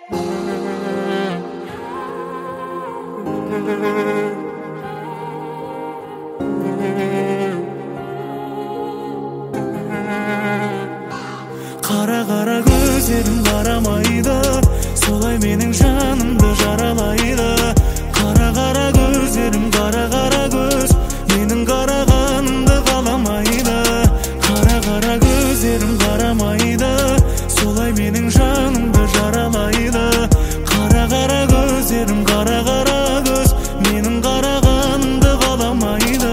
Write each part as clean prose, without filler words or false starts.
Қара көздерім қарамайды, солай менің жанымды жаралайды. Қара көздерім қара көз, менің қарағанымды қаламайды. Қара көздерім қарамайды, солай менің жанымды жаралайды. Қара көздерім қара көз, менің қарағанымды қаламайды.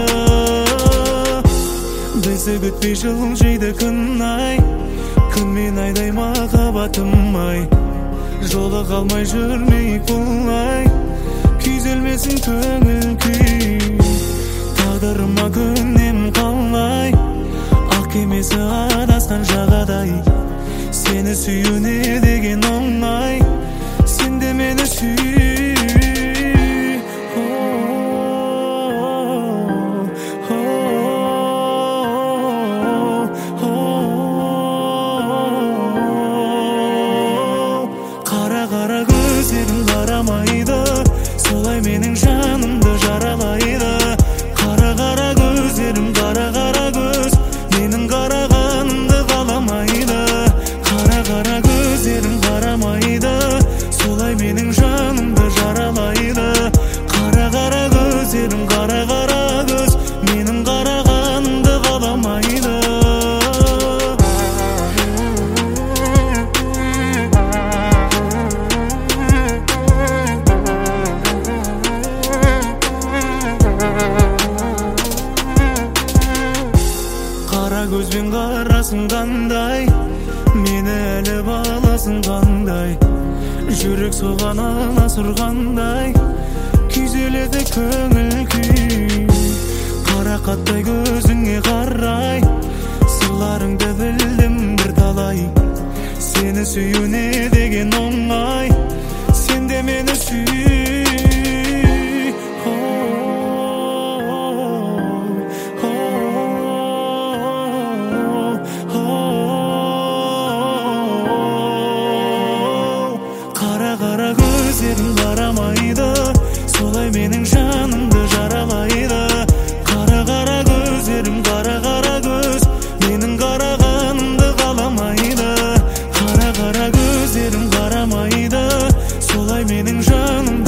Бізді күтпей жылжиды күн ай, күн мен айдай махаббатым ай. Жолы қалмай жүрмейік бұлай, күйзелмесін көңіл күй. Тағдырыма көнем қалай, ақ кемесі адасқан жағадай. Сені сүю не деген оңай, сен де мені сүй. Қара көздерім қарамайды, солай менің жанымды жаралайды. Қара көздерім қара көз, менің қарағанымды қаламайды. Қара көздерім қарамайды, солай менің жанымды жаралайды. Қара көздерім қара көз, менің қарағанымды қаламайды. Қара көзбен қарасың қандай, мені әлі баласың қандай. Жүрек соған аласұрғандай, күйзеледі көңіл күй. Қарақаттай көзіңе қарай, сырларыңды білдім бір талай. Сені сүю не деген оңай, сен де мені сүй. Қара көздерім қарамайды, солай менің жанымды жаралайды. Қара көздерім қара көз, менің қарағанымды қаламайды. Қара көздерім қарамайды, солай менің жанымды